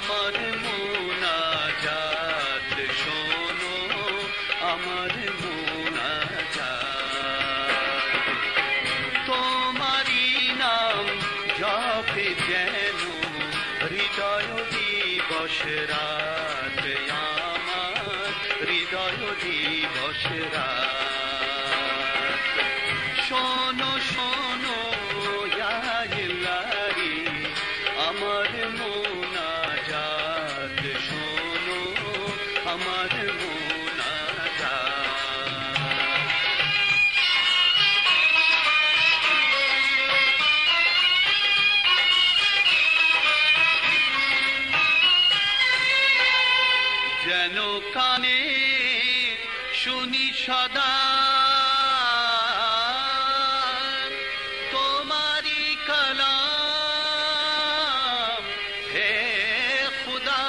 আমার মোনাজাত শোনো, আমার মোনাজাত। তোমারি নাম জপে যেন হৃদয় দিবস রাত, আমার হৃদয় দিবস রাত। শোনো শোনো ইয়া ইলাহি, আমার মোনাজাত শোনো, আমার মোনাজাত। যেন কানে শুনি সদা তোমারি কালাম, হে খুদা।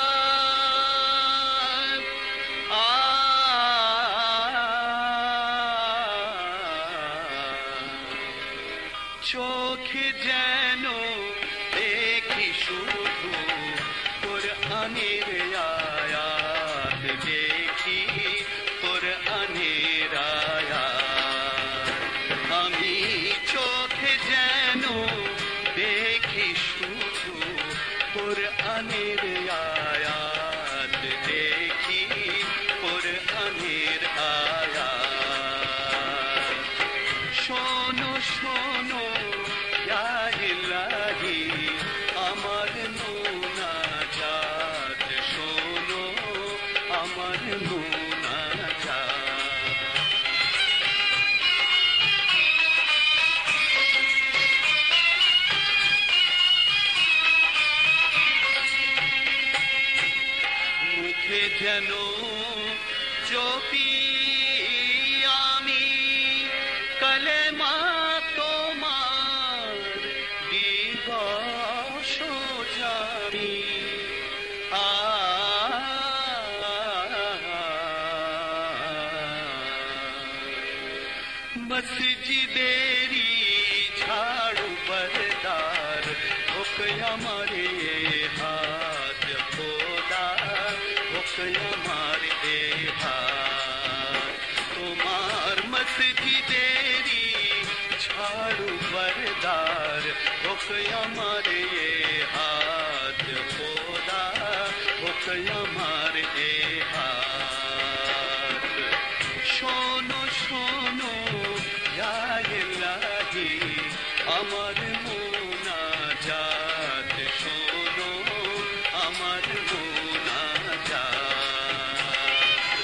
চোখে যেন দেখি শুধু কোরআনের আয়াত, দেখি কোরআনের আয়াত। আমি চোখে যেন দেখি শুধু কোরআনের আয়াত, দেখি কোরআনের আয়াত। শোনো শোনো ইয়া ইলাহি, আমার মোনাজাত শোনো, আমার মোনাজাত। মুখে যেন জপি আমি কলেমা তোমার দিবস জানি। মসজিদেরি ঝাড়ু বরদার হোক আমারে হাত খোদা, হোক আমারে হাত। তোমার মসজিদেরি ঝাড়ু বরদার হোক আমারে হাত খোদা, হোক আমারে হাত। শোনো শোনো ইয়া ইলাহি, আমার মোনাজাত শোনো, আমার মোনাজাত।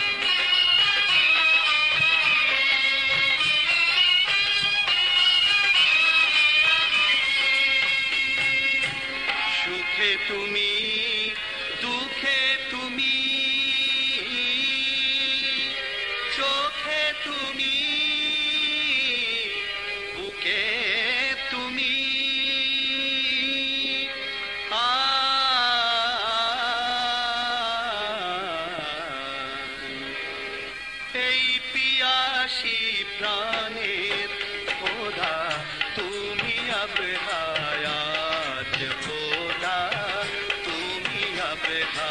সুখে তুমি, দুঃখে তুমি, চোখে তুমি, বুকে তুমি। এই পিয়াসী প্রাণের খোদা তুমি আব হায়াত, খোদা তুমি আব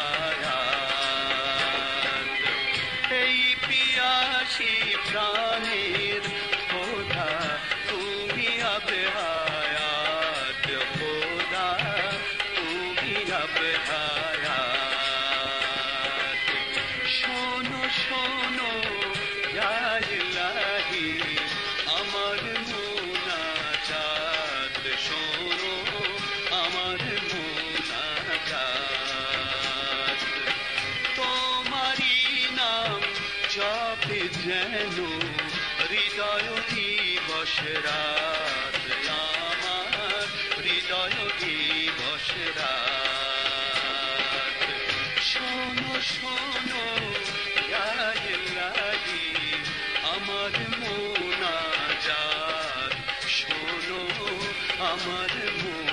হায়াত। এই পিয়াসী প্রাণের খোদা তুমি আব হায়াত, খোদা তুমি আব হায়াত। শোনো শোনো ইয়া ইলাহি, আমার মোনাজাত শোনো, আমার মোনাজাত। তোমারি নাম জপে যেন হৃদয় দিবস রাত, আমার হৃদয় দিবস রাত। শোনো শোনো ইয়া ইলাহি, আমার মোনাজাত শোনো, আমার